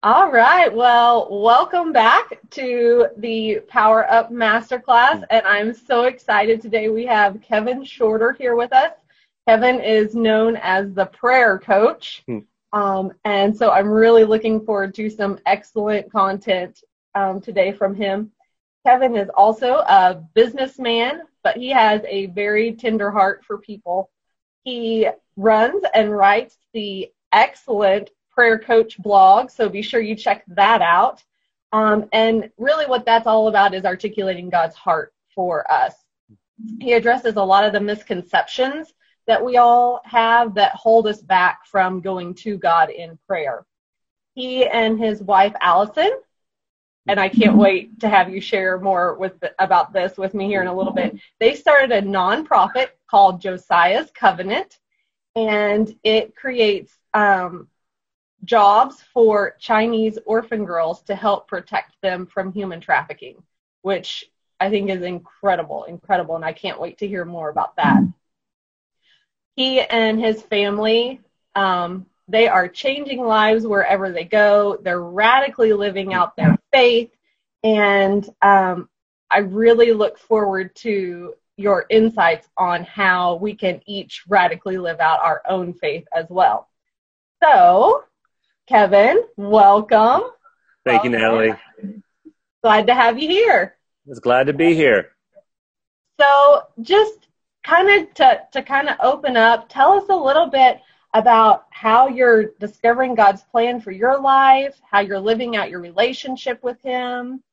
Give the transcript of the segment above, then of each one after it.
All right. Well, welcome back to the Power Up Masterclass. And I'm so excited today. We have Kevin Shorter here with us. Kevin is known as the prayer coach. And so I'm really looking forward to some excellent content today from him. Kevin is also a businessman, but he has a very tender heart for people. He runs and writes the excellent Prayer Coach blog, so be sure you check that out. And really what that's all about is articulating God's heart for us. He addresses a lot of the misconceptions that we all have that hold us back from going to God in prayer. He and his wife, Allison, and I can't wait to have you share more about this with me here in a little bit. They started a nonprofit called Josiah's Covenant, and it creates jobs for Chinese orphan girls to help protect them from human trafficking, which I think is incredible, and I can't wait to hear more about that. He and his family, they are changing lives wherever they go. They're radically living out their faith, and I really look forward to your insights on how we can each radically live out our own faith as well. So, Kevin, welcome. Thank you, Natalie. Glad to have you here. It's glad to be here. So just to open up, tell us a little bit about how you're discovering God's plan for your life, how you're living out your relationship with him.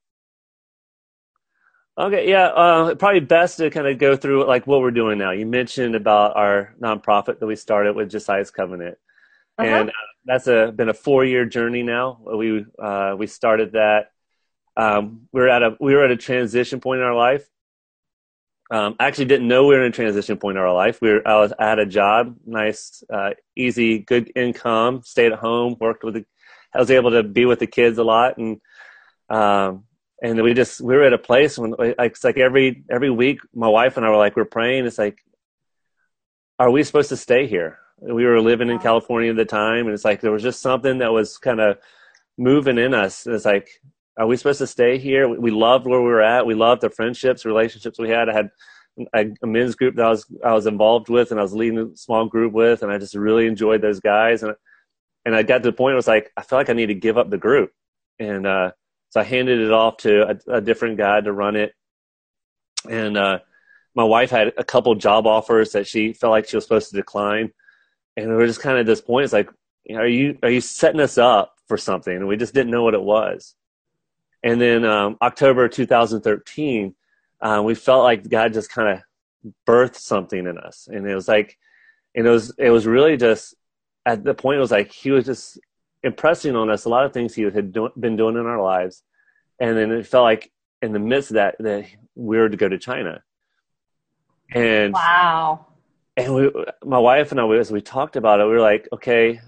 Okay, yeah, probably best to kind of go through like what we're doing now. You mentioned about our nonprofit that we started with Josiah's Covenant. And that's been a 4-year journey now. We started that. We were at a transition point in our life. Actually, didn't know we were in a transition point in our life. I had a job, nice, easy, good income. Stayed at home, I was able to be with the kids a lot, and we were at a place when it's like every week, my wife and I were like, we're praying. It's like, are we supposed to stay here? We were living in California at the time, and it's like there was just something that was kind of moving in us. It's like, are we supposed to stay here? We loved where we were at. We loved the friendships, relationships we had. I had a men's group that I was involved with, and I was leading a small group with, and I just really enjoyed those guys. And I got to the point where it was like, I felt like I need to give up the group. And so I handed it off to a different guy to run it. And my wife had a couple job offers that she felt like she was supposed to decline. And we were just kind of at this point, it's like, are you setting us up for something? And we just didn't know what it was. And then October 2013, we felt like God just kind of birthed something in us. And it was like, it was really just at the point, it was like he was just impressing on us a lot of things he had been doing in our lives. And then it felt like in the midst of that we were to go to China. And wow. And my wife and I, as we talked about it, we were like, okay,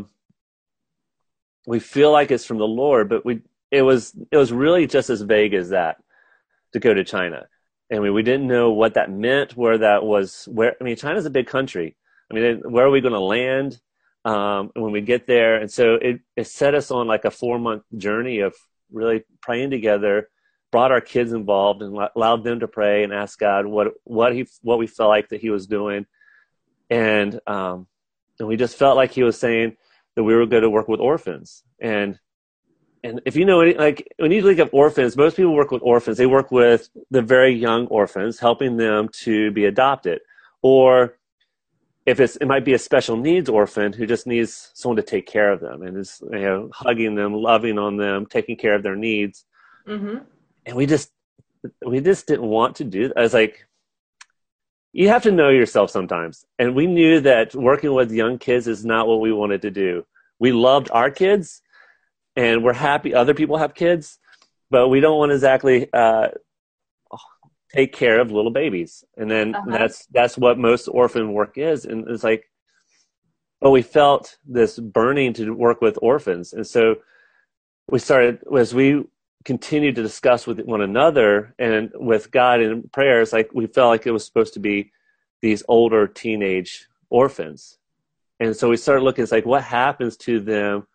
we feel like it's from the Lord, but it was really just as vague as that to go to China. And we didn't know what that meant, where that was. China's a big country. Where are we going to land when we get there? And so it set us on like a 4-month journey of really praying together, brought our kids involved and allowed them to pray and ask God what we felt like that he was doing. And we just felt like he was saying that we were going to work with orphans. And if you know, like when you think of orphans, most people work with orphans. They work with the very young orphans, helping them to be adopted. Or if it might be a special needs orphan who just needs someone to take care of them and is hugging them, loving on them, taking care of their needs. Mm-hmm. And we just didn't want to do that. I was like, you have to know yourself sometimes. And we knew that working with young kids is not what we wanted to do. We loved our kids, and we're happy other people have kids, but we don't want to exactly take care of little babies. And then that's what most orphan work is. And it's like, but we felt this burning to work with orphans. And so we started, as we continued to discuss with one another and with God in prayers, like we felt like it was supposed to be these older teenage orphans. And so we started looking, it's like, what happens to them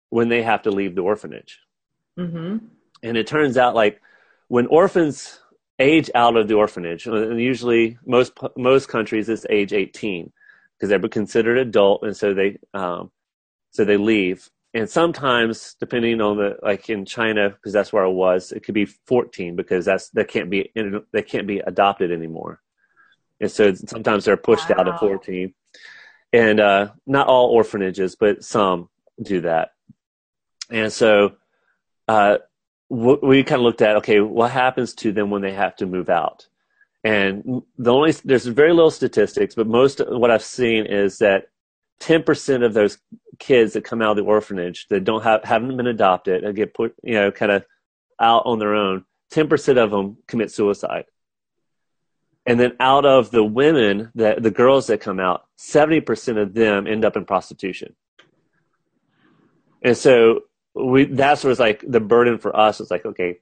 when they have to leave the orphanage. Mm-hmm. And it turns out like when orphans age out of the orphanage, and usually most countries it's age 18 because they're considered adult, and so they leave. And sometimes, depending on like in China, because that's where I was, it could be 14 because they can't be adopted anymore. And so sometimes they're pushed out at 14. And not all orphanages, but some do that. And so we kind of looked at, okay, what happens to them when they have to move out? And there's very little statistics, but most of what I've seen is that 10% of those kids that come out of the orphanage that haven't been adopted and get put, kind of out on their own, 10% of them commit suicide. And then out of the women, the girls that come out, 70% of them end up in prostitution. And so that's was like the burden for us. It's like, okay,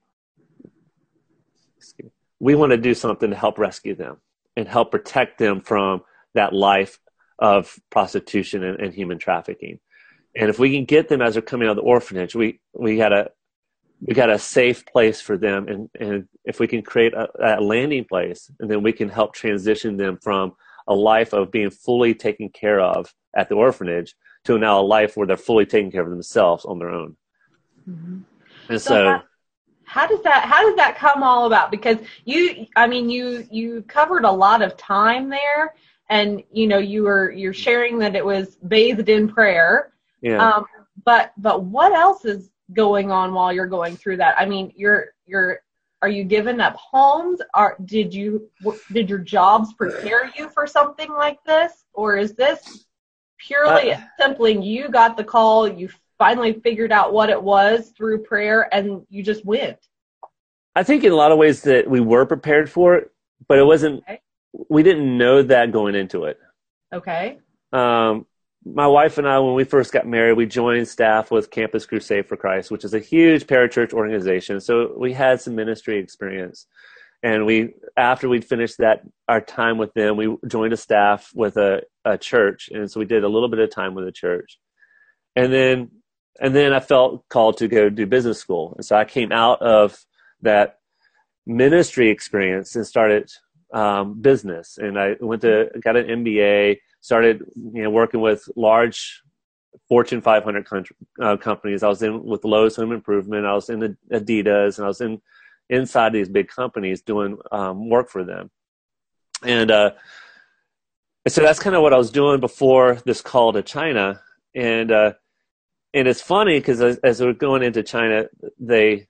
we want to do something to help rescue them and help protect them from that life of prostitution and human trafficking. And if we can get them as they're coming out of the orphanage, we got a safe place for them. And if we can create a landing place, and then we can help transition them from a life of being fully taken care of at the orphanage to now a life where they're fully taking care of themselves on their own. Mm-hmm. And so how does that come all about? Because you covered a lot of time there, and you're sharing that it was bathed in prayer. Yeah. But what else is going on while you're going through that? I mean, are you giving up homes? Did your jobs prepare you for something like this, or is this purely simply you got the call, you finally figured out what it was through prayer, and you just went? I think in a lot of ways that we were prepared for it, but it wasn't. Okay. We didn't know that going into it. Okay. My wife and I, when we first got married, we joined staff with Campus Crusade for Christ, which is a huge parachurch organization. So we had some ministry experience. And after we'd finished our time with them, we joined a staff with a church. And so we did a little bit of time with the church. And then I felt called to go do business school. And so I came out of that ministry experience and started business. And I got an MBA, started working with large Fortune 500 companies. I was with Lowe's Home Improvement. I was in the Adidas, and I was inside these big companies doing work for them. And so that's kind of what I was doing before this call to China. And it's funny because as we're going into China, they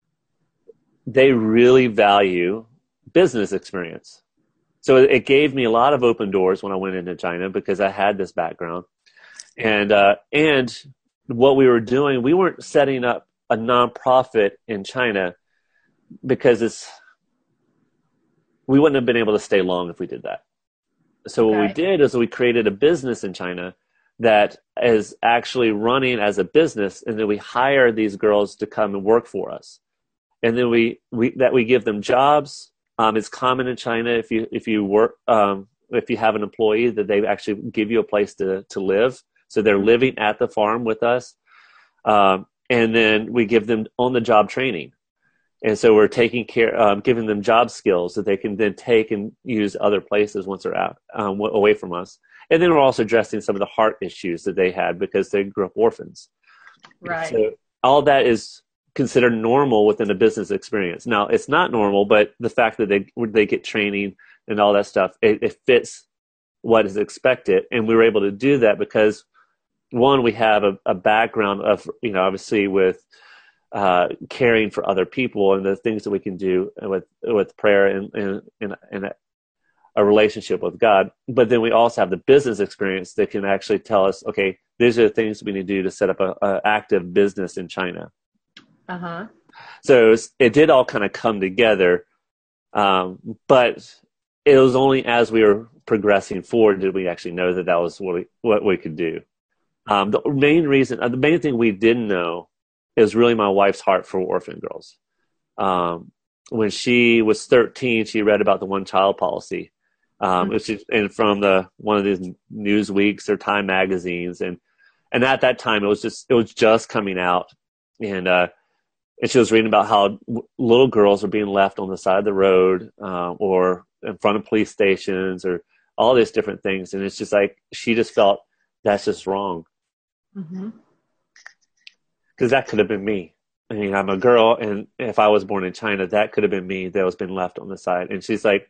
really value business experience. So it gave me a lot of open doors when I went into China because I had this background. And what we were doing, we weren't setting up a nonprofit in China because we wouldn't have been able to stay long if we did that. So what we did is we created a business in China that is actually running as a business, and then we hire these girls to come and work for us. And then we give them jobs. It's common in China if you work if you have an employee that they actually give you a place to live. So they're living at the farm with us, and then we give them on-the-job training. And so we're taking care, giving them job skills that they can then take and use other places once they're out away from us. And then we're also addressing some of the heart issues that they had because they grew up orphans. Right. So all that is considered normal within a business experience. Now, it's not normal, but the fact that they get training and all that stuff, it fits what is expected. And we were able to do that because, one, we have a background of, obviously with caring for other people and the things that we can do with prayer and a relationship with God. But then we also have the business experience that can actually tell us, okay, these are the things we need to do to set up an active business in China. Uh-huh. So it did all kind of come together. But it was only as we were progressing forward did we actually know that was what we could do. The main thing we didn't know is really my wife's heart for orphan girls. When she was 13, she read about the one-child policy, and from one of these Newsweeks or Time magazines, and And at that time, it was just coming out. And she was reading about how little girls are being left on the side of the road, or in front of police stations, or all these different things. And it's just like, she just felt that's just wrong. Mm-hmm. Because that could have been me. I mean, I'm a girl, and if I was born in China, that could have been me that was been left on the side. And she's like,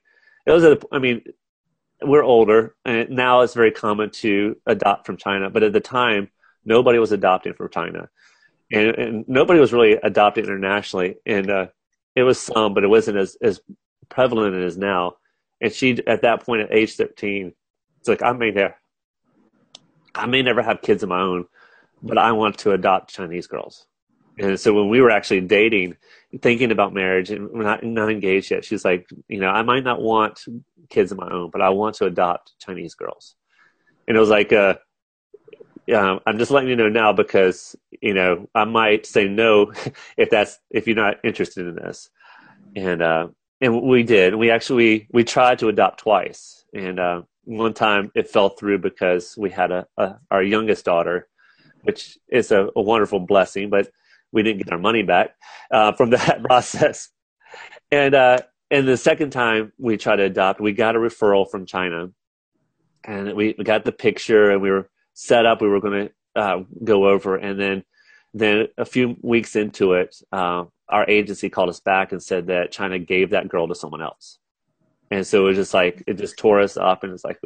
we're older, and now it's very common to adopt from China. But at the time, nobody was adopting from China. And nobody was really adopting internationally. And it was some, but it wasn't as prevalent as it is now. And she, at that point, at age 13, it's like, I may never have kids of my own, but I want to adopt Chinese girls. And so when we were actually dating, thinking about marriage, and we're not engaged yet, she's like, I might not want kids of my own, but I want to adopt Chinese girls. And it was like, I'm just letting you know now, because, I might say no if you're not interested in this. And we did. We tried to adopt twice. And one time it fell through because we had our youngest daughter, which is a wonderful blessing, but we didn't get our money back from that process. And the second time we tried to adopt, we got a referral from China, and we got the picture, and we were set up. We were going to go over, and then a few weeks into it, our agency called us back and said that China gave that girl to someone else. And so it was just like, it just tore us up, and it's like,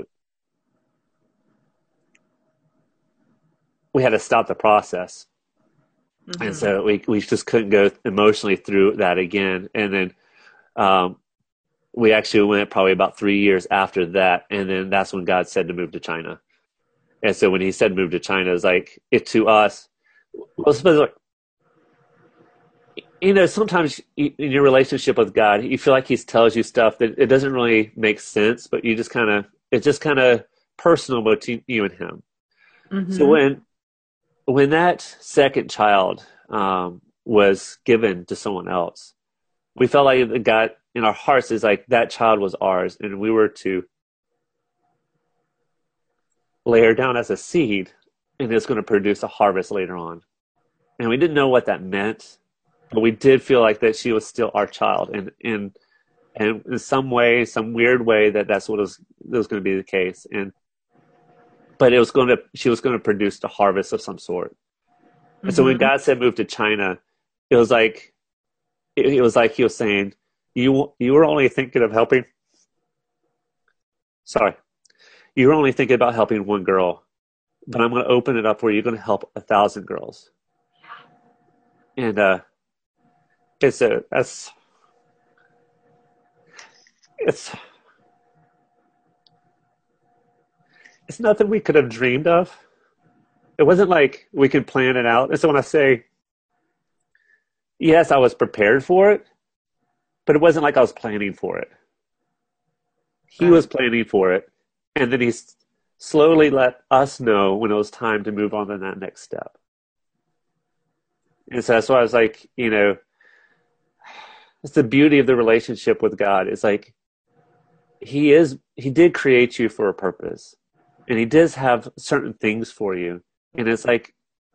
we had to stop the process. Mm-hmm. And so we just couldn't go emotionally through that again. And then we actually went probably about 3 years after that. And then that's when God said to move to China. And so when he said move to China, it was like, to us, sometimes in your relationship with God, you feel like he tells you stuff that it doesn't really make sense, but it's just kind of personal between you and him. Mm-hmm. So when that second child was given to someone else, we felt like God in our hearts is like, that child was ours, and we were to lay her down as a seed, and it's going to produce a harvest later on. And we didn't know what that meant, but we did feel like that she was still our child, and in some way, some weird way, that's what was going to be the case. But she was going to produce the harvest of some sort. Mm-hmm. And so when God said move to China, it was like he was saying, you were only thinking of helping. Sorry, you were only thinking about helping one girl, but I'm going to open it up where you're going to help 1,000 girls. And it's nothing we could have dreamed of. It wasn't like we could plan it out. And so when I say, yes, I was prepared for it, but it wasn't like I was planning for it. He was planning for it. And then he slowly let us know when it was time to move on to that next step. And so that's why I was like, it's the beauty of the relationship with God. It's like, he did create you for a purpose, and he does have certain things for you. And it's like,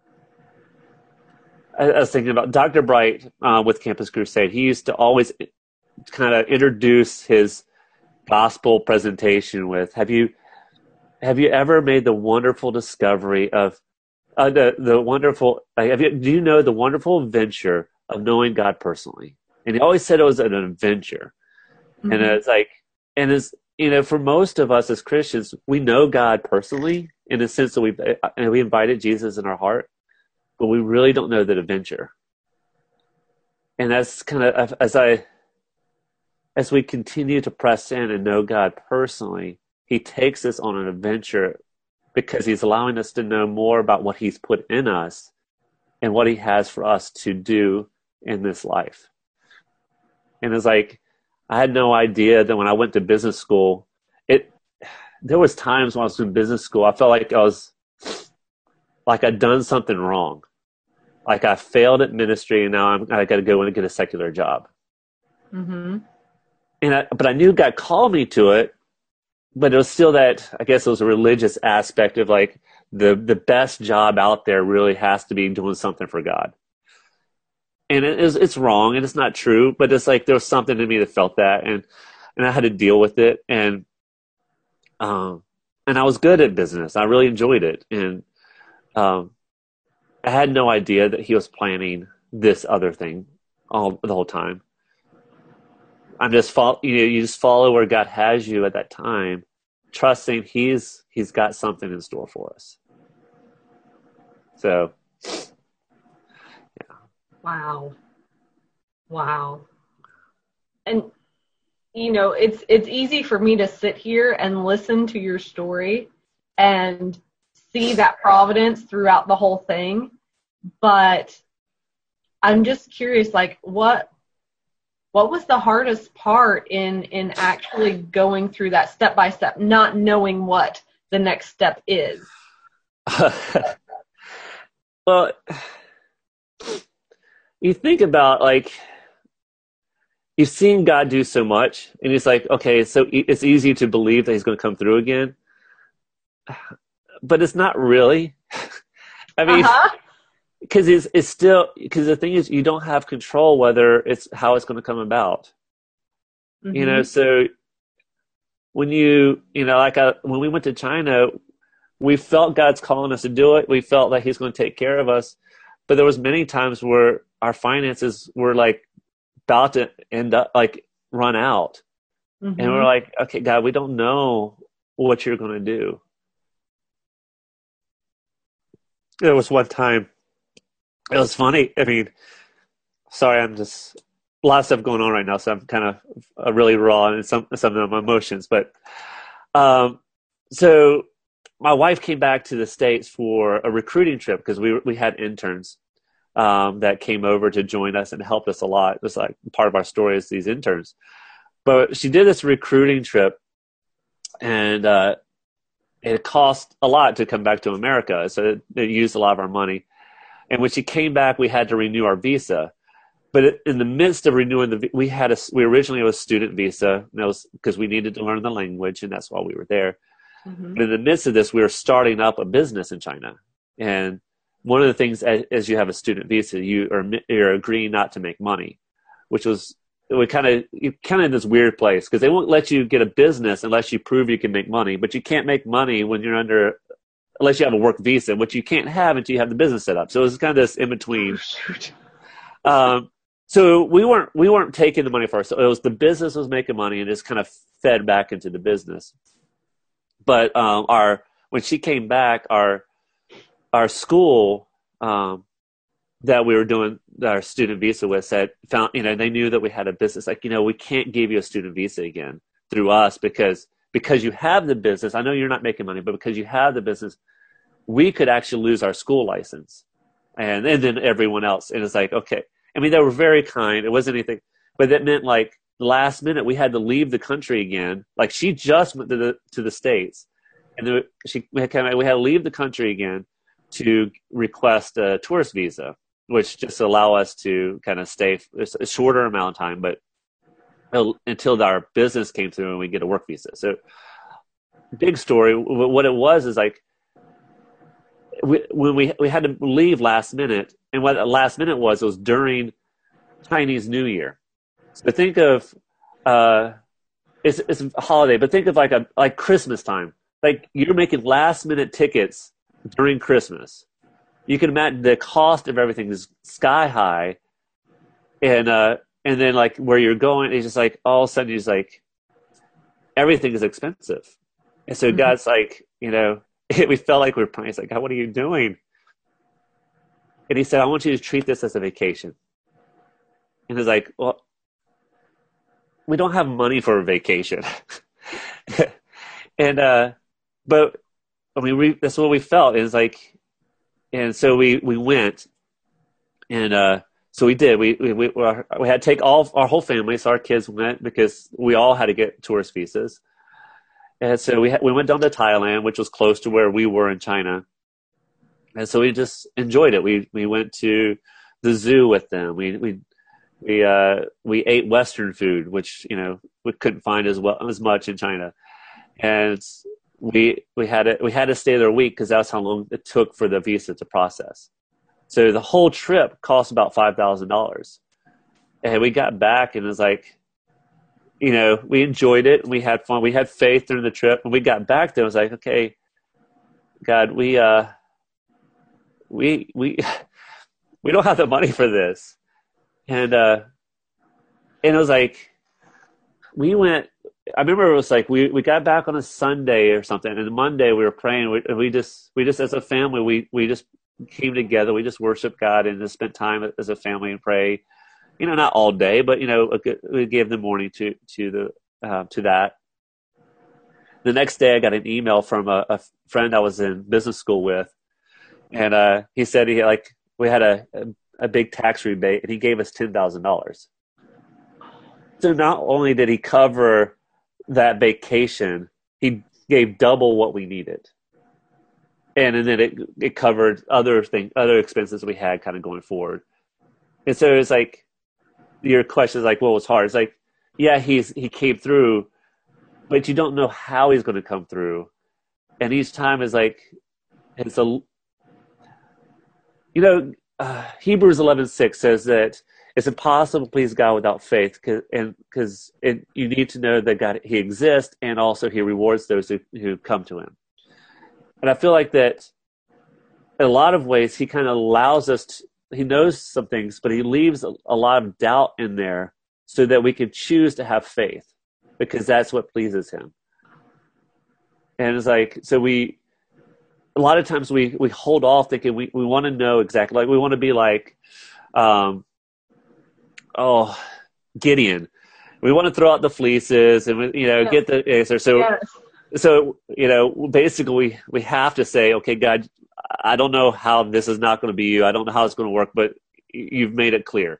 I was thinking about Dr. Bright with Campus Crusade. He used to always kind of introduce his gospel presentation with, have you ever made the wonderful discovery of the wonderful, do you know the wonderful adventure of knowing God personally? And he always said it was an adventure. Mm-hmm. And it's like, for most of us as Christians, we know God personally in the sense that we invited Jesus in our heart, but we really don't know that adventure. And that's kind of, as we continue to press in and know God personally, he takes us on an adventure because he's allowing us to know more about what he's put in us and what he has for us to do in this life. And it's like, I had no idea that when I went to business school, there was times when I was in business school, I felt like I'd done something wrong. Like I failed at ministry, and now I got to go in and get a secular job. Mm-hmm. But I knew God called me to it, but it was still that, I guess it was a religious aspect of like, the best job out there really has to be doing something for God. And it's wrong and it's not true, but it's like there was something in me that felt that, and I had to deal with it, and I was good at business. I really enjoyed it, and I had no idea that he was planning this other thing the whole time. I'm just you just follow where God has you at that time, trusting He's got something in store for us. So, yeah. Wow. And it's easy for me to sit here and listen to your story and see that providence throughout the whole thing, but I'm just curious, like, what was the hardest part in actually going through that step by step, not knowing what the next step is? Well, you think about, like, you've seen God do so much, and it's like, okay, so it's easy to believe that He's going to come through again, but it's not really. I mean, because the thing is, you don't have control whether how it's going to come about. Mm-hmm. So when when we went to China, we felt God's calling us to do it. We felt like He's going to take care of us, but there was many times where our finances were like about to end up, like, run out. Mm-hmm. And we're like, okay, God, we don't know what you're going to do. There was one time, it was funny. I mean, sorry, I'm just, a lot of stuff going on right now, so I'm kind of really raw in some of my emotions. But so my wife came back to the States for a recruiting trip because we had interns that came over to join us and helped us a lot. It was like part of our story is these interns. But she did this recruiting trip, and it cost a lot to come back to America, so it used a lot of our money. And when she came back, we had to renew our visa. But in the midst of renewing we originally it was student visa, and that was because we needed to learn the language, and that's why we were there. Mm-hmm. But in the midst of this, we were starting up a business in China, and one of the things as you have a student visa, you're agreeing not to make money, which was you're kind of in this weird place because they won't let you get a business unless you prove you can make money, but you can't make money when you're unless you have a work visa, which you can't have until you have the business set up. So it was kind of this in between. So we weren't taking the money for ourselves. It was the business was making money and just kind of fed back into the business. But when she came back, our school that we were doing our student visa with they knew that we had a business. Like, we can't give you a student visa again through us because you have the business. I know you're not making money, but because you have the business, we could actually lose our school license, and then everyone else. And it's like, okay. I mean, they were very kind. It wasn't anything, but that meant, like, last minute we had to leave the country again. Like, she just went to the States, and we had to leave the country again to request a tourist visa, which just allow us to kind of stay a shorter amount of time, but until our business came through and we get a work visa. So, big story. What it was is, like, when we had to leave last minute, and what last minute was, it was during Chinese New Year. So think of it's a holiday, but think of like Christmas time. Like, you're making last minute tickets during Christmas. You can imagine the cost of everything is sky high, and then, like, where you're going, it's just like all of a sudden, it's like everything is expensive, and so God's like, we felt like we were praying. It's like, God, what are you doing? And He said, I want you to treat this as a vacation. And it's like, well, we don't have money for a vacation. And but I mean, that's what we felt. It's like, and so we went, and so we did. We had to take our whole family. So our kids went because we all had to get tourist visas. And so we went down to Thailand, which was close to where we were in China. And so we just enjoyed it. We went to the zoo with them. We ate Western food, which we couldn't find as much in China. And we had to stay there a week because that's how long it took for the visa to process. So the whole trip cost about $5,000, and we got back and it was like, we enjoyed it and we had fun. We had faith during the trip, and we got back there. I was like, okay, God, we don't have the money for this, and it was like we went. I remember it was like we got back on a Sunday or something, and Monday we were praying. We just as a family we just came together. We just worshiped God and just spent time as a family and pray. Not all day, but we gave the morning to that. The next day, I got an email from a friend I was in business school with, and he said we had a big tax rebate, and he gave us $10,000. So not only did he cover that vacation, he gave double what we needed, and then it covered other expenses we had kind of going forward. And so it's like your question is like, what was hard? It's like, yeah, he came through, but you don't know how he's going to come through, and each time is like it's a Hebrews 11:6 says that it's impossible to please God without faith, because you need to know that God, He exists, and also He rewards those who come to Him. And I feel like that in a lot of ways He kind of allows us He knows some things, but He leaves a lot of doubt in there so that we can choose to have faith, because that's what pleases Him. And it's like, so a lot of times we hold off thinking we want to know exactly, like we want to be like, Gideon. We want to throw out the fleeces and get the answer. So basically we have to say, okay, God, I don't know how this is not going to be you. I don't know how it's going to work, but you've made it clear.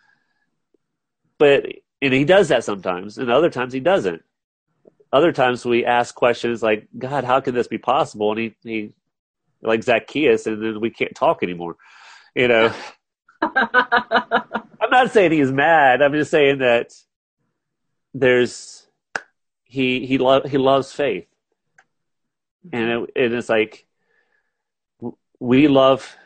And He does that sometimes, and other times He doesn't. Other times we ask questions like, God, how could this be possible? And he like Zacchaeus, and then we can't talk anymore. I'm not saying He's mad. I'm just saying that he loves faith, and it's like we love.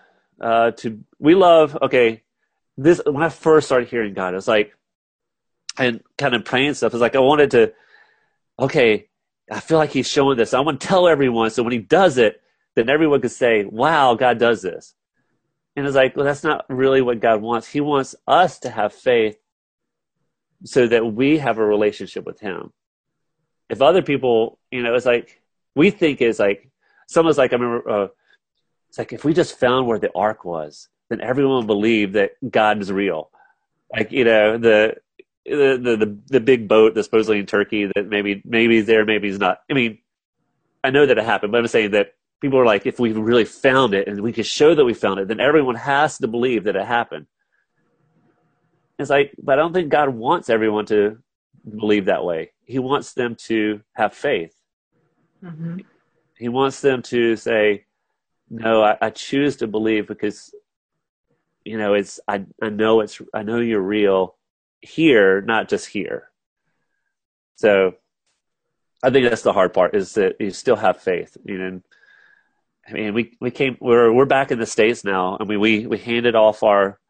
Okay, this when I first started hearing God, it was like, and kind of praying stuff. It's like I wanted to. Okay, I feel like He's showing this. I want to tell everyone, so when He does it, then everyone could say, "Wow, God does this." And it's like, well, that's not really what God wants. He wants us to have faith so that we have a relationship with Him. If other people, it's like, we think it's like, someone's like, I remember, it's like, if we just found where the ark was, then everyone would believe that God is real. Like, the big boat that's supposedly in Turkey that maybe he's there, maybe he's not. I mean, I know that it happened, but I'm saying that people are like, if we really found it and we could show that we found it, then everyone has to believe that it happened. It's like, but I don't think God wants everyone to believe that way. He wants them to have faith. Mm-hmm. He wants them to say, no, I choose to believe because, I know you're real here, not just here. So I think that's the hard part, is that you still have faith. I mean, we're back in the States now. I mean, we handed off our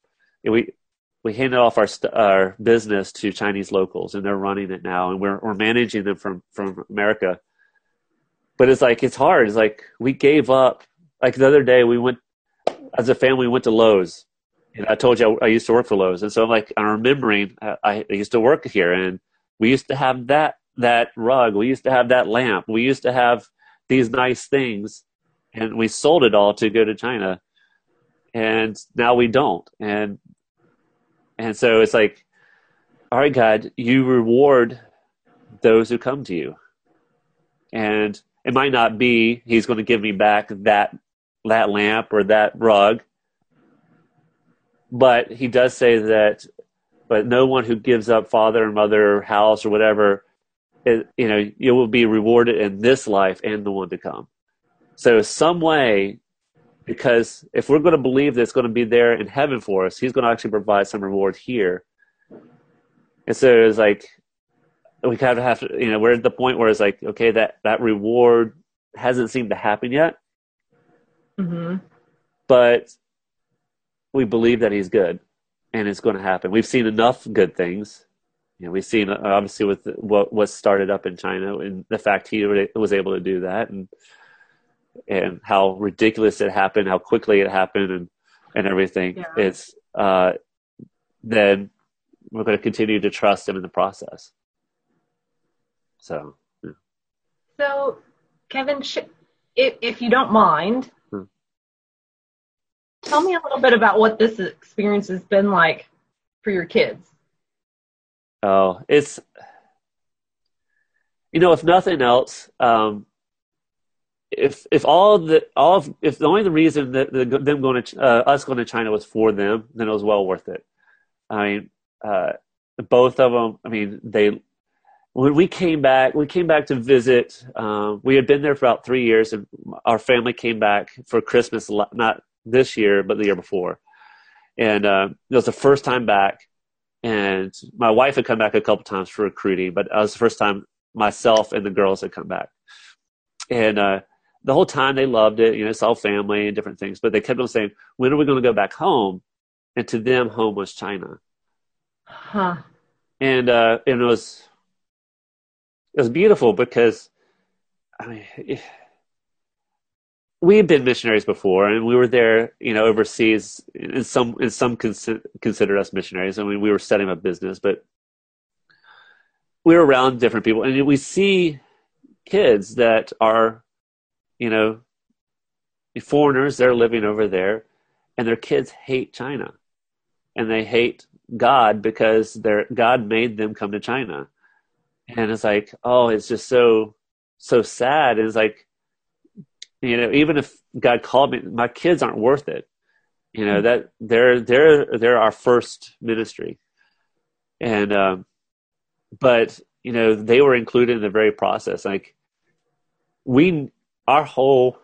our business to Chinese locals, and they're running it now, and we're managing them from America. But it's like, it's hard. It's like we gave up. Like the other day, we went as a family. We went to Lowe's, and I told you I used to work for Lowe's, and so I'm remembering I used to work here, and we used to have that rug. We used to have that lamp. We used to have these nice things. And we sold it all to go to China, and now we don't. And so it's like, all right, God, you reward those who come to you. And it might not be He's going to give me back that lamp or that rug, but He does say that, but no one who gives up father and mother or house or whatever, you will be rewarded in this life and the one to come. So some way, because if we're going to believe that it's going to be there in heaven for us, He's going to actually provide some reward here. And so it's like, we kind of have to, we're at the point where it's like, okay, that reward hasn't seemed to happen yet. Mm-hmm. But we believe that he's good, and it's going to happen. We've seen enough good things. We've seen, obviously, with what was started up in China, and the fact he was able to do that, and how ridiculous it happened, how quickly it happened, and everything. Yeah. It's then we're going to continue to trust him in the process. So, yeah. So, Kevin, if you don't mind, tell me a little bit about what this experience has been like for your kids. Oh, it's, if nothing else, if the only reason that them going to us going to China was for them, then it was well worth it. I mean, both of them. I mean, when we came back to visit. We had been there for about 3 years, and our family came back for Christmas, not this year, but the year before. And it was the first time back. And my wife had come back a couple times for recruiting, but it was the first time myself and the girls had come back. And the whole time they loved it, saw family and different things, but they kept on saying, when are we going to go back home? And to them, home was China. Huh. And it was beautiful because, I mean, we had been missionaries before, and we were there, overseas. And some considered us missionaries. I mean, we were setting up business, but we were around different people, and we see kids that are, foreigners. They're living over there, and their kids hate China, and they hate God because God made them come to China, and it's like, oh, it's just so sad. And it's like, even if God called me, my kids aren't worth it. That they're our first ministry. And, but, they were included in the very process. Like our whole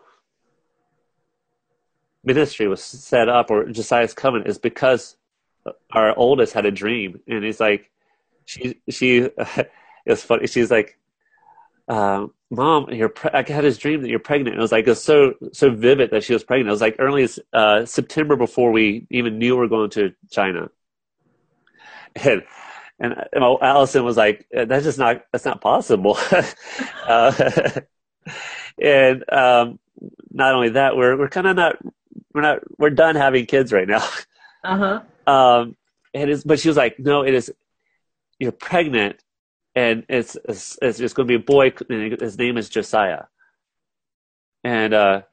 ministry was set up, or Josiah's Covenant, is because our oldest had a dream. And it's like, she it's funny. She's like, Mom, I had this dream that you're pregnant. And it was like, it was so vivid that she was pregnant. It was like early as September, before we even knew we were going to China. And Allison was like, that's not possible. And not only that, we're kind of we're done having kids right now. Uh-huh. But she was like, no, you're pregnant. And it's going to be a boy, and his name is Josiah. And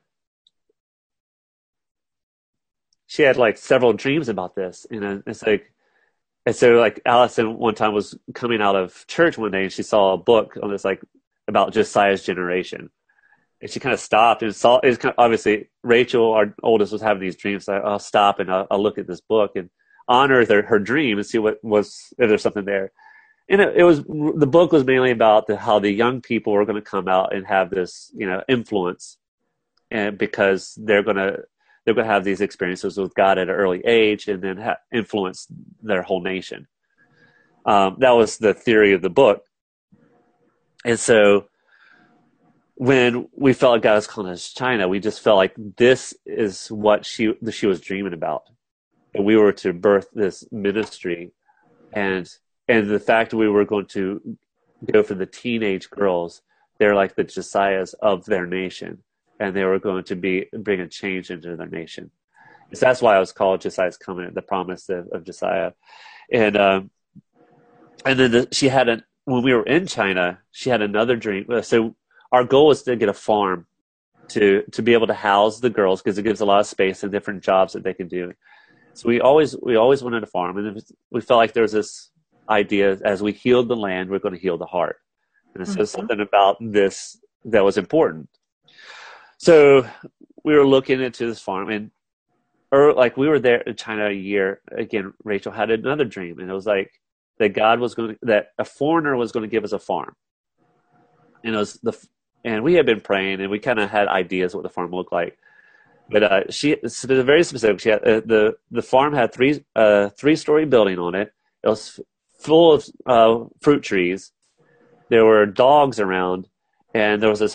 she had like several dreams about this, and it's like, and so like Allison one time was coming out of church one day, and she saw a book on this, like, about Josiah's generation, and she kind of stopped and saw. It was kind of, obviously Rachel, our oldest, was having these dreams. So I'll stop and I'll look at this book and honor her dream and see if there's something there. And the book was mainly about how the young people are going to come out and have this, influence, and because they're going to have these experiences with God at an early age, and then influence their whole nation. That was the theory of the book. And so when we felt like God was calling us China, we just felt like this is what she was dreaming about, and we were to birth this ministry. And the fact that we were going to go for the teenage girls, they're like the Josiahs of their nation, and they were going to bring a change into their nation. So that's why I was called Josiah's Covenant, the promise of Josiah. And then when we were in China, she had another dream. So our goal was to get a farm to be able to house the girls, because it gives a lot of space and different jobs that they can do. So we always wanted a farm, and we felt like there was this idea, as we healed the land, we're going to heal the heart. And so something about this that was important. So we were looking into this farm, and we were there in China a year. Again, Rachel had another dream, and it was like that a foreigner was going to give us a farm. And and we had been praying, and we kind of had ideas what the farm looked like. But she was very specific. She had the farm had three-story building on it. It was full of fruit trees. There were dogs around, and there was this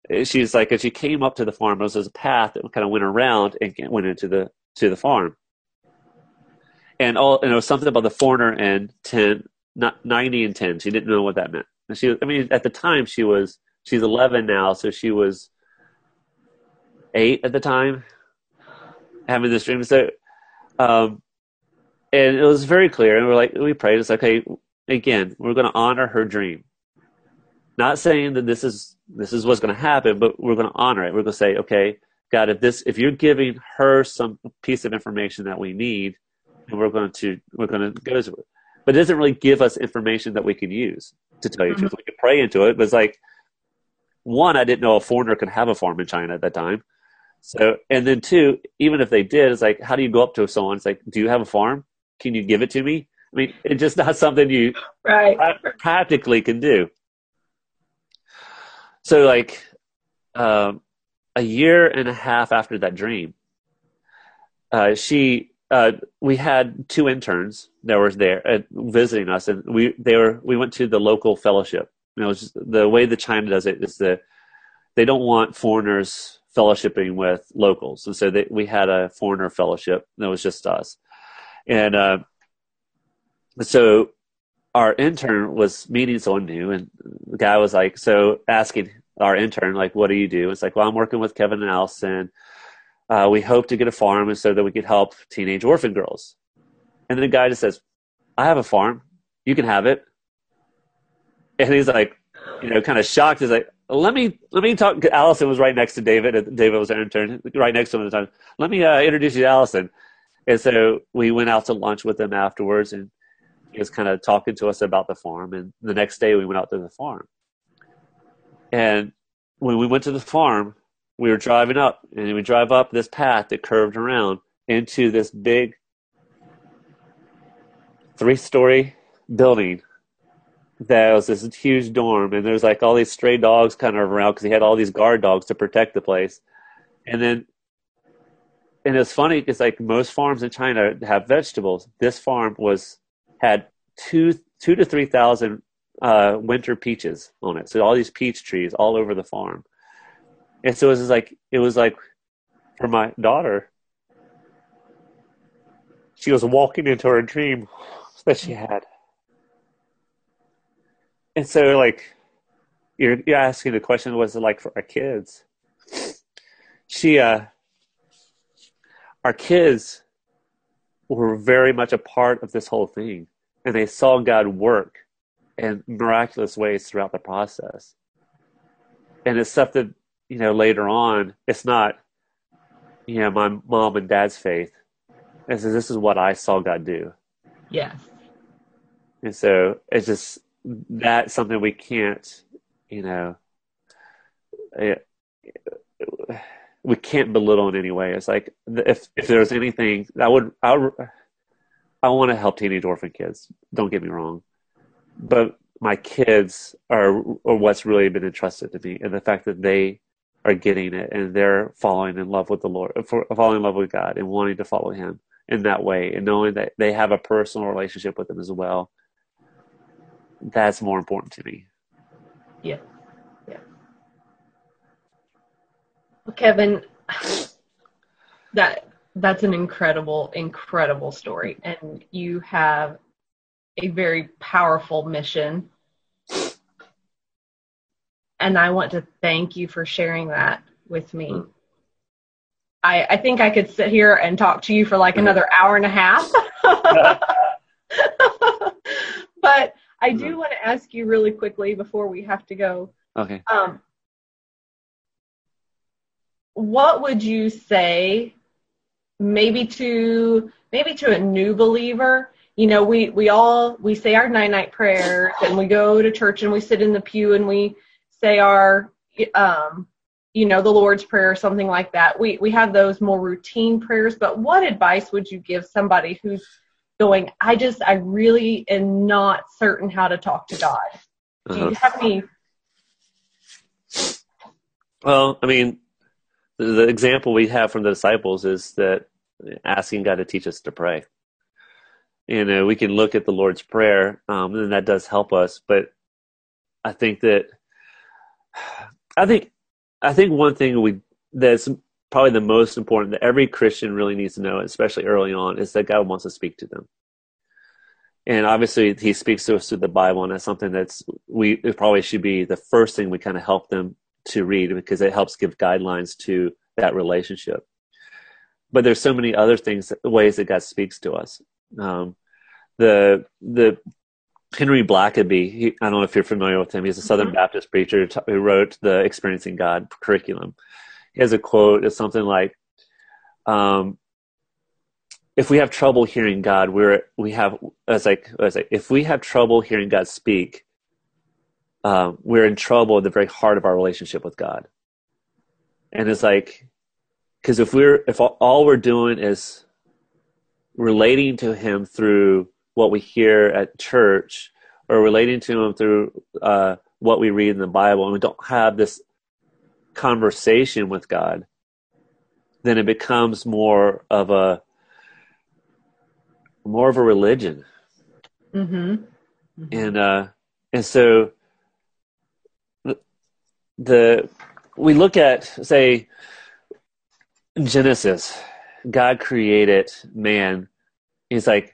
she's like, as she came up to the farm, there was a path that kind of went around and went into the farm. And it was something about the foreigner and 10, not 90 and 10. She didn't know what that meant. And at the time she's 11 now, so she was 8 at the time, having this dream. So, and it was very clear. And we prayed. It's like, okay, again, we're going to honor her dream. Not saying that this is what's going to happen, but we're going to honor it. We're going to say, okay, God, if you're giving her some piece of information that we need, and we're going to go to it. But it doesn't really give us information that we can use, to tell you the truth. We can pray into it, but it's like, one, I didn't know a foreigner could have a farm in China at that time. So, and then two, even if they did, it's like, how do you go up to someone? It's like, do you have a farm? Can you give it to me? I mean, it's just not something you practically can do. So like a year and a half after that dream, we had 2 interns that were there visiting us, and we went to the local fellowship. It was just, the way that China does it is that they don't want foreigners fellowshipping with locals, and so we had a foreigner fellowship that was just us. And so our intern was meeting someone new, and the guy was like, so asking our intern, like, what do you do? It's like, well, I'm working with Kevin and Allison. We hope to get a farm and so that we could help teenage orphan girls. And then the guy just says, I have a farm. You can have it. And he's like, kind of shocked. He's like, let me talk. Allison was right next to David. And David was our intern, right next to him at the time. Let me introduce you to Allison. And so we went out to lunch with them afterwards, and he was kind of talking to us about the farm. And the next day we went out to the farm. And when we went to the farm, we were driving up, and we drive up this path that curved around into this big 3-story building that was this huge dorm. And there's like all these stray dogs kind of around because he had all these guard dogs to protect the place. And it's funny because like most farms in China have vegetables. This farm had 2,000 to 3,000 winter peaches on it. So all these peach trees all over the farm. And so it was like for my daughter, she was walking into her dream that she had. And so like, you're asking the question, what's it like for our kids? Our kids were very much a part of this whole thing, and they saw God work in miraculous ways throughout the process. And it's stuff that, later on, it's not, my mom and dad's faith. And so this is what I saw God do. Yes. And so it's just, that's something we can't, we can't belittle in any way. It's like, if there's anything, I want to help teenage orphan kids. Don't get me wrong. But my kids are what's really been entrusted to me, and the fact that they are getting it and they're falling in love with the Lord, falling in love with God and wanting to follow Him in that way, and knowing that they have a personal relationship with Him as well. That's more important to me. Yeah. Yeah. Well, Kevin, that's an incredible, incredible story, and you have a very powerful mission. And I want to thank you for sharing that with me. I think I could sit here and talk to you for like another hour and a half. But I do want to ask you really quickly before we have to go. Okay. What would you say maybe to a new believer? We say our night prayers, and we go to church and we sit in the pew and we say our, the Lord's Prayer or something like that. We have those more routine prayers, but what advice would you give somebody who's going, I really am not certain how to talk to God? Do you have any? Well, I mean, the example we have from the disciples is that asking God to teach us to pray. We can look at the Lord's Prayer, and that does help us. But I think I think one thing that's probably the most important that every Christian really needs to know, especially early on, is that God wants to speak to them. And obviously he speaks to us through the Bible, and that's something it probably should be the first thing we kind of help them to read, because it helps give guidelines to that relationship. But there's so many other ways that God speaks to us. The Henry Blackaby, I don't know if you're familiar with him. He's a Southern Baptist preacher who wrote the Experiencing God curriculum. He has a quote. It's something like, if we have trouble hearing God, if we have trouble hearing God speak, we're in trouble at the very heart of our relationship with God. And it's like, because if all we're doing is relating to him through what we hear at church, or relating to him through what we read in the Bible, and we don't have this conversation with God, then it becomes more of a religion. Mm-hmm. Mm-hmm. And so we look at, say, Genesis. God created man. It's like,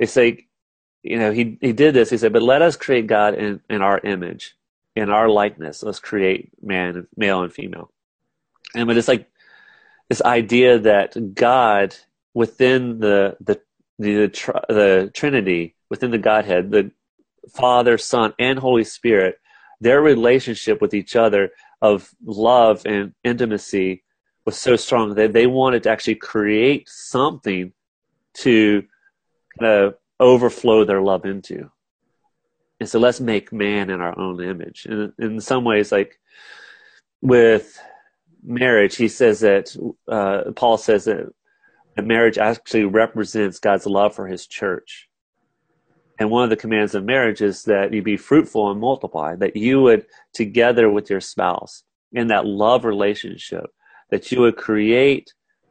he did this. He said, but let us create God in our image, in our likeness. Let's create man, male and female. But it's like this idea that God, within the Trinity, within the Godhead, the Father, Son, and Holy Spirit, their relationship with each other of love and intimacy was so strong that they wanted to actually create something to overflow their love into. And so let's make man in our own image. And in some ways, like with marriage, he says that, Paul says that marriage actually represents God's love for his church. And one of the commands of marriage is that you be fruitful and multiply, that you would, together with your spouse, in that love relationship, that you would create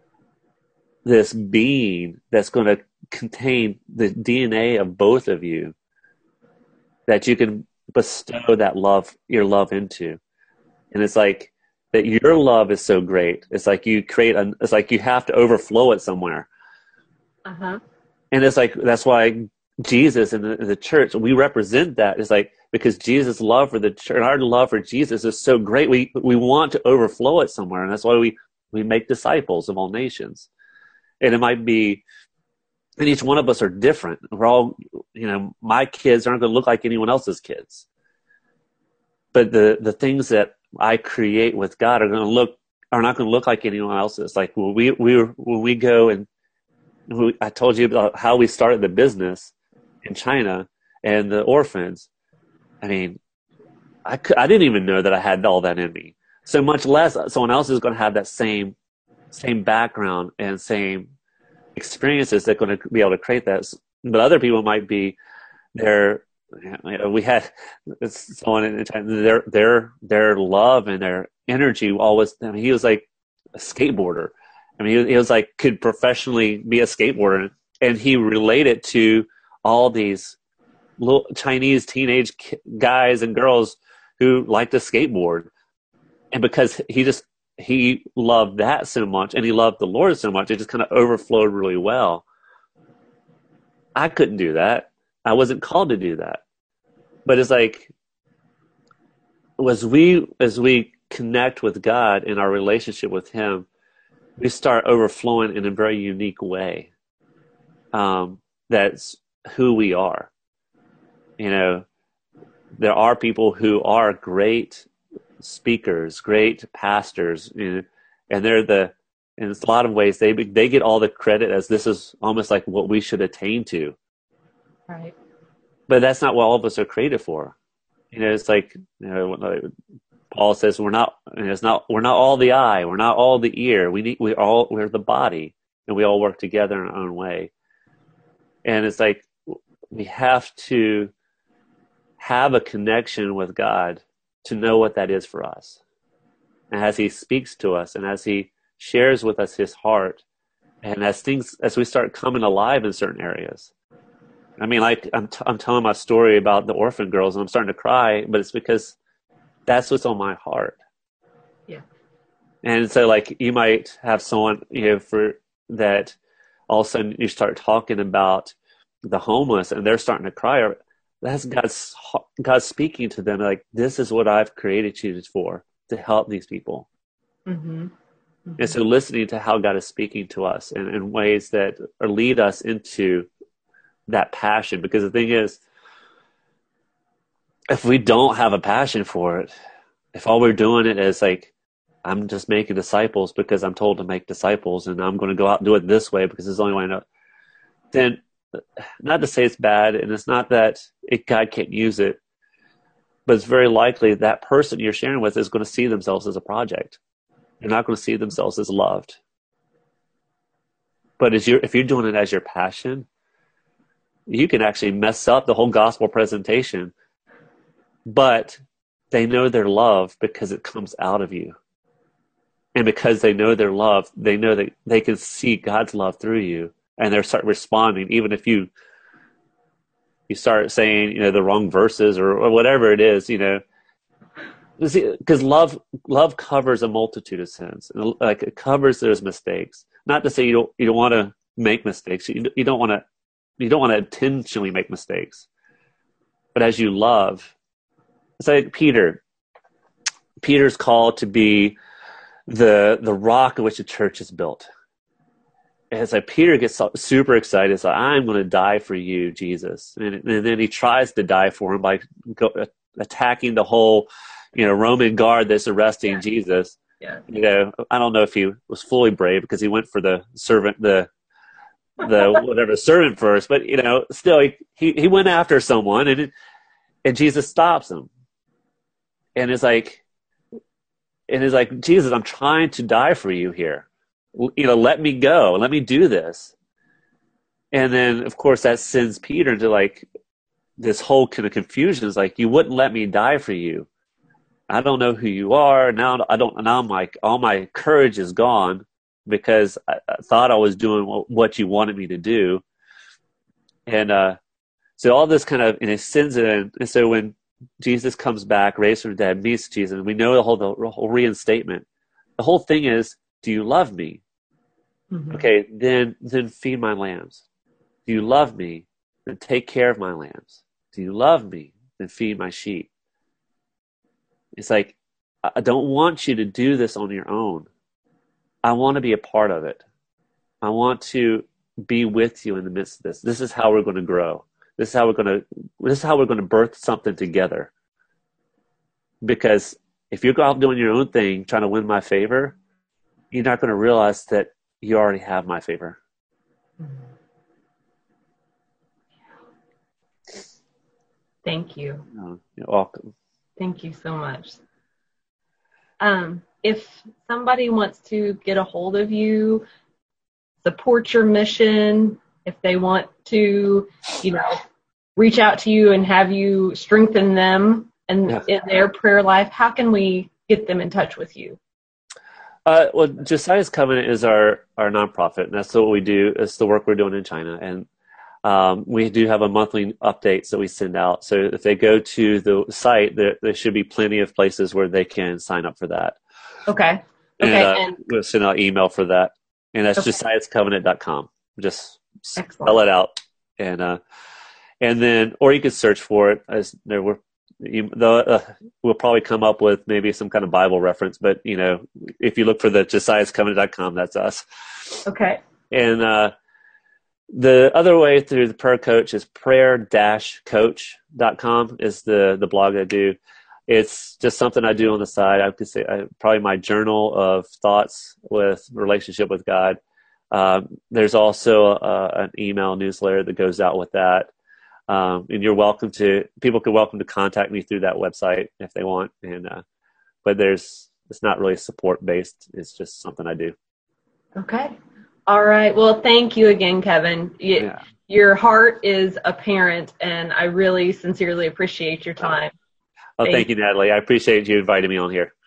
this being that's going to contain the DNA of both of you, that you can bestow that love, your love into. And it's like that your love is so great. It's like it's like you have to overflow it somewhere. Uh-huh. And it's like, that's why Jesus and the church, we represent that. It's like, because Jesus' love for the church, our love for Jesus is so great, we want to overflow it somewhere. And that's why we make disciples of all nations. And it might be, and each one of us are different. We're all, my kids aren't going to look like anyone else's kids. But the things that I create with God are not going to look like anyone else's. Like when we go and I told you about how we started the business in China and the orphans. I mean, I didn't even know that I had all that in me. So much less someone else is going to have that same background and same experiences that are going to be able to create that. But other people might be we had someone in China, their love and their energy always. I mean, he was like a skateboarder. I mean, he was like, could professionally be a skateboarder, and he related to all these little Chinese teenage guys and girls who like to skateboard. And because he loved that so much, and he loved the Lord so much, it just kind of overflowed really well. I couldn't do that. I wasn't called to do that. But it's like, as we connect with God in our relationship with him, we start overflowing in a very unique way. That's who we are. There are people who are great speakers, great pastors, and they're in a lot of ways, they get all the credit, as this is almost like what we should attain to. Right. But that's not what all of us are created for. It's like, Paul says, we're not all the eye, we're not all the ear. We're the body, and we all work together in our own way. And it's like, we have to have a connection with God to know what that is for us. And as he speaks to us, and as he shares with us his heart, and as we start coming alive in certain areas. I mean, like I'm telling my story about the orphan girls, and I'm starting to cry, but it's because that's what's on my heart. Yeah. And so like you might have someone, for that all of a sudden you start talking about the homeless and they're starting to cry. Or that's God speaking to them like, this is what I've created you for, to help these people. Mm-hmm. Mm-hmm. And so listening to how God is speaking to us in ways that lead us into that passion. Because the thing is, if we don't have a passion for it, if all we're doing it is like, I'm just making disciples because I'm told to make disciples and I'm going to go out and do it this way because it's the only way I know, then not to say it's bad, and it's not that God can't use it, but it's very likely that person you're sharing with is going to see themselves as a project. They're not going to see themselves as loved. But if you're doing it as your passion, you can actually mess up the whole gospel presentation. But they know they're loved because it comes out of you. And because they know they're loved, they know that they can see God's love through you. And they start responding, even if you start saying, the wrong verses or whatever it is, because love covers a multitude of sins. Like it covers those mistakes. Not to say you don't want to make mistakes. You don't want to intentionally make mistakes. But as you love, it's like Peter's called to be the rock on which the church is built. And it's like Peter gets super excited. It's like, I'm going to die for you, Jesus. And then he tries to die for him by attacking the whole, Roman guard that's arresting Jesus. Yeah. I don't know if he was fully brave because he went for the servant, the whatever servant first, but still he went after someone and Jesus stops him. And it's like, Jesus, I'm trying to die for you here. Let me go. Let me do this. And then, of course, that sends Peter into like this whole kind of confusion. It's like, you wouldn't let me die for you. I don't know who you are. Now I'm like, all my courage is gone because I thought I was doing what you wanted me to do. And so all this kind of, and it sends it in. And so when Jesus comes back, raised from the dead, meets Jesus, and we know the whole reinstatement. The whole thing is, do you love me? Mm-hmm. Okay, then feed my lambs. Do you love me? Then take care of my lambs. Do you love me? Then feed my sheep. It's like, I don't want you to do this on your own. I want to be a part of it. I want to be with you in the midst of this. This is how we're going to grow. This is how we're going to birth something together. Because if you're out doing your own thing, trying to win my favor, you're not going to realize that you already have my favor. Thank you. You're welcome. Thank you so much. If somebody wants to get a hold of you, support your mission, if they want to, reach out to you and have you strengthen them in their prayer life, how can we get them in touch with you? Well, Josiah's Covenant is our nonprofit, and that's what we do. It's the work we're doing in China. And we do have a monthly updates that we send out. So if they go to the site, there should be plenty of places where they can sign up for that. Okay. And we'll send out email for that. And that's josiahscovenant.com. Just spell it out. And then, or you can search for it. We'll probably come up with maybe some kind of Bible reference, but if you look for the josiahscovenant.com, that's us. Okay. And the other way through the prayer coach is prayer-coach.com is the blog I do. It's just something I do on the side. I could say probably my journal of thoughts with relationship with God. There's also an email newsletter that goes out with that. And people can welcome to contact me through that website if they want. And, but it's not really support based. It's just something I do. Okay. All right. Well, thank you again, Kevin. Your heart is apparent, and I really sincerely appreciate your time. Thank you, Natalie. I appreciate you inviting me on here.